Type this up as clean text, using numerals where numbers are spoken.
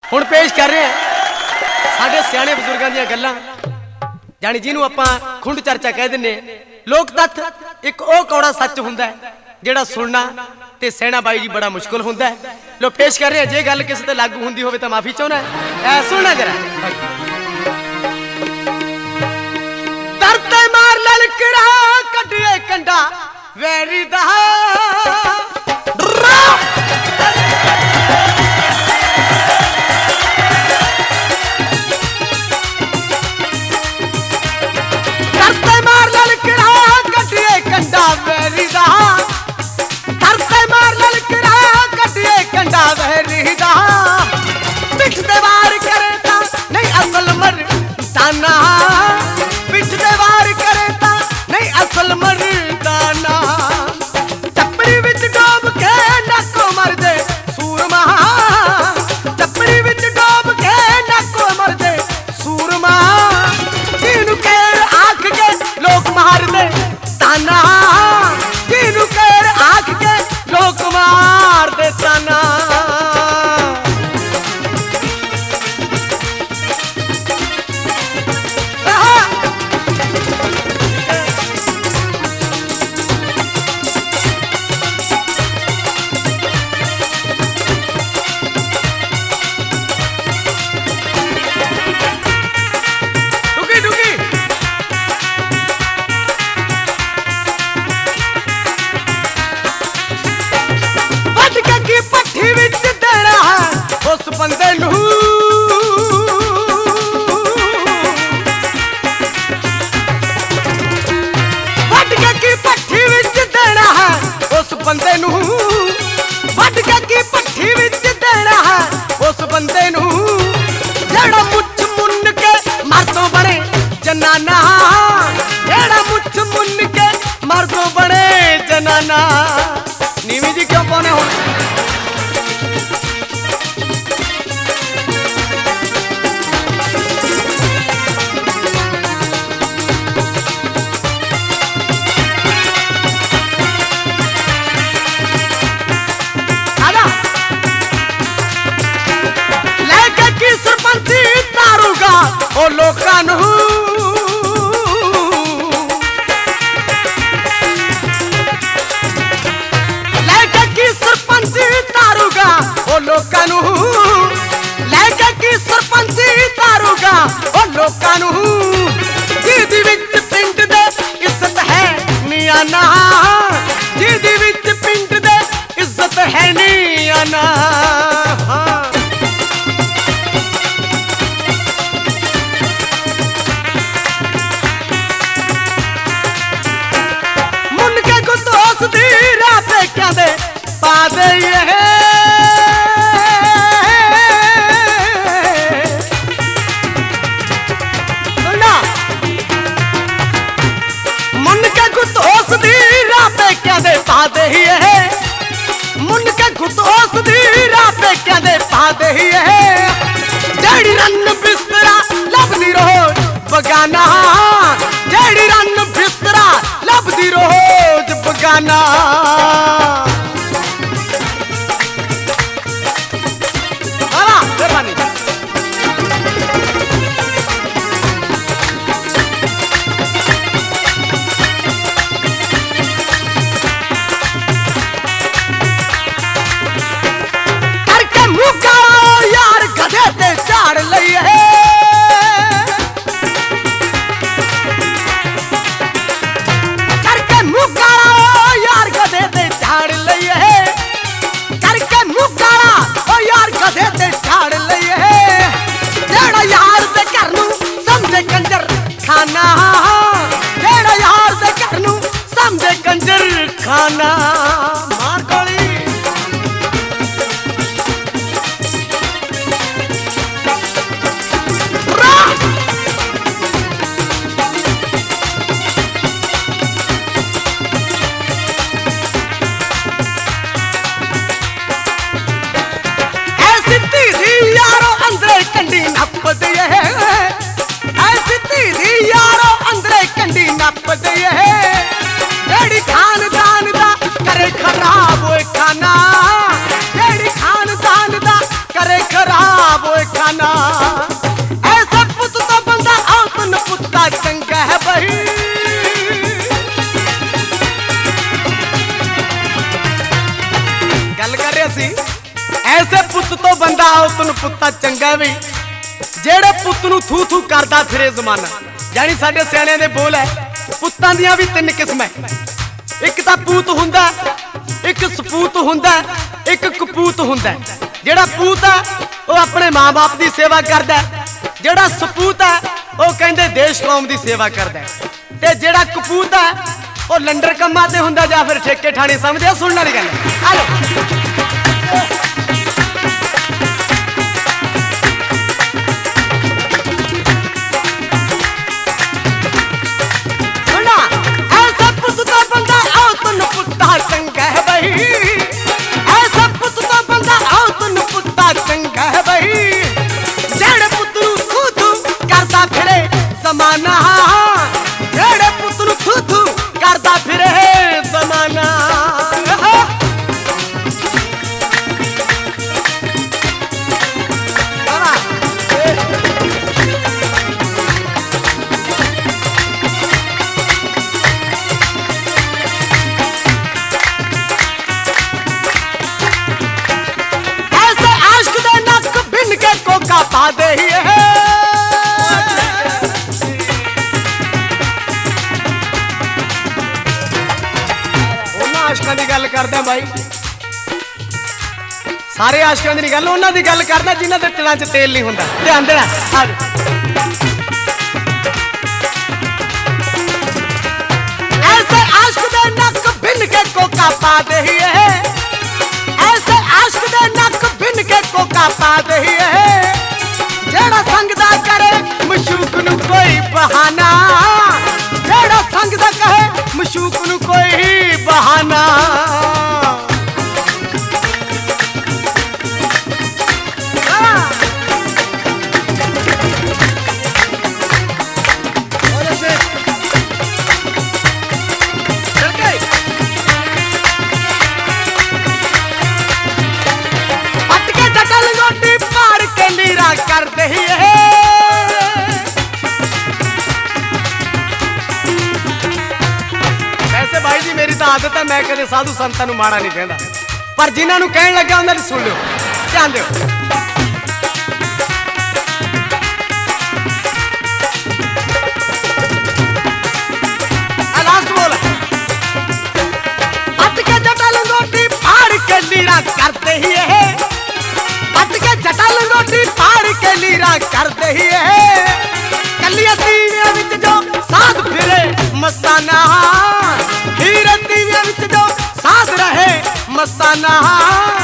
हुण पेश कर रहे हैं साडे सियाणे बजुर्गों दी गल्लां, जानी जिन्हों आपां खुंड चर्चा कह दिंदे। लोक तत्थ एक ओ कौड़ा सच हुंदा है जिहड़ा सुनना ते सहना बाई जी बड़ा मुश्किल हुंदा है। लो पेश कर रहे हैं, जे गल किसी ते लागू हुंदी होवे तां माफी चाहुंदा है। सुनना जरा। दरते मार ललकड़ा कड्डिए कंडा वैरी दा नीवी जी क्यों पौने हो? लेके की सरपंची तारूगा ओ लोकां नू लोकां नू लैके की सरपंची तारूगा ओ लोकां नू जिहदी विच पिंड दे इज्जत है नियाना, जिहदी विच पिंड दे इज्जत है नियाना। मुन के गुदोस दी राह पे क्या दे पा दे पादे ही है मुन के गुदोस दी राह पे क्या दे पादे ही है। जेड़ी रन बिस्तरा लभदी रोज बगाना, जेड़ी रन बिस्तरा लभदी रोज बगाना। वो खाना। ऐसा पुत तो बंदा औतन पुत्ता चंगा है बही। गल कर रहे सी ऐसे पुत तो बंदा औतन पुत्ता चंगा बई जेड़े पुत नूं थू थू करदा फिरे जमाना। यानी साडे सियाणियां दे बोल है पुत्तां दियां भी तीन किस्म है। एक तां पूत हुंदा, एक सपूत हुंदा, एक कपूत हुंदा। जेड़ा पूत है वो अपने माँ बाप की सेवा करदा है, जेड़ा सपूत है वो कहंदे देश कौम की सेवा करदा है, ते जेड़ा कपूत है वो लंडर कम्मां ते हुंदा जां फिर ठेके ठाणे समझदे। सुनने वाली गल है। आलो चंगा है बही। ऐसा पुत तो बंदा औतन पुत्ता चंगा है बही जेड़े पुत नूं थू थू करदा फिरे जमाना। जेड़े पुत नूं थू थू करदा फिरे जमाना। पा दे आशकां दी गल करदा भाई। सारे आशकां दी नहीं गल, उन्हां दी गल करदा जिन्हां दे तिलां च तेल नहीं हुंदा। ध्यान देना। ऐसे आशक दे नक भिन के कोका पा दे। ऐसे आशक दे नक भिन के कोका पा दे। जेड़ा संगदा करे मशूक नूं कोई बहाना। जेड़ा संगदा कहे मशूक नूं कोई बहाना। पटके जटल रोटी पाड़ के लीरा कर दे। वैसे भाई जी मेरी तो आदत है मैं कदे साधु संतां नूं माड़ा नहीं कहंदा, पर जिन्हां नूं कहण लग्या उन्हां नूं सुन लिओ, ध्यान दिओ। लास्ट बोल। पटके जटल रोटी पाड़ के लीरा करते ही है। पटके जटल रोटी पाड़ के लीरा करते ही है। कलिया दीवियां विच जो साध फिरे मस्ताना। हीरे दीवियां विच जो साध रहे मस्ताना।